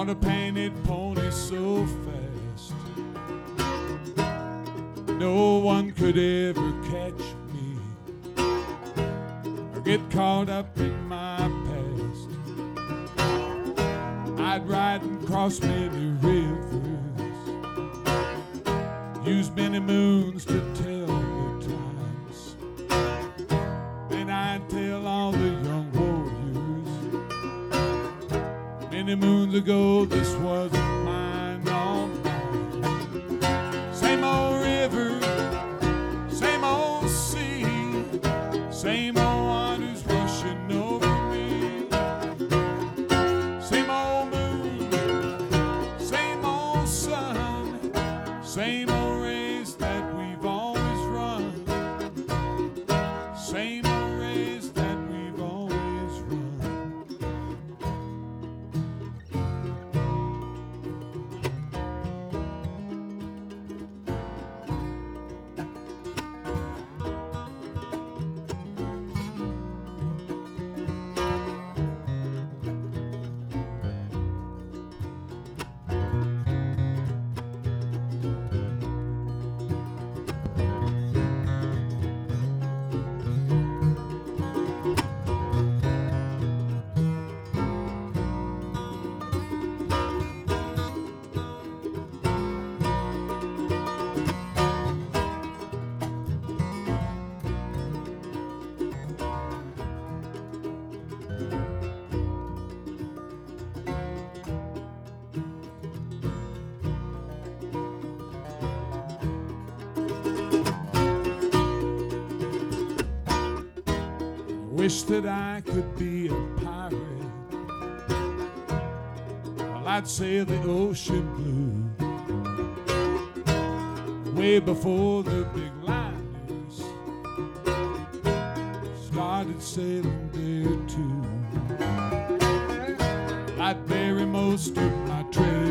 on a painted pony so fast, no one could ever catch me or get caught up in my past. I'd ride and cross many rivers, use many moons to tell the times, and I'd tell all the young warriors, many moons ago this wasn't mine, all mine. Same old river, same old sea, same old waters rushing over me. Same old moon, same old sun, same old race that we've always run. Same old race that we've always run. Wish that I could be a pirate. Well, I'd sail the ocean blue, way before the big liners started sailing there too. I'd bury most of my treasure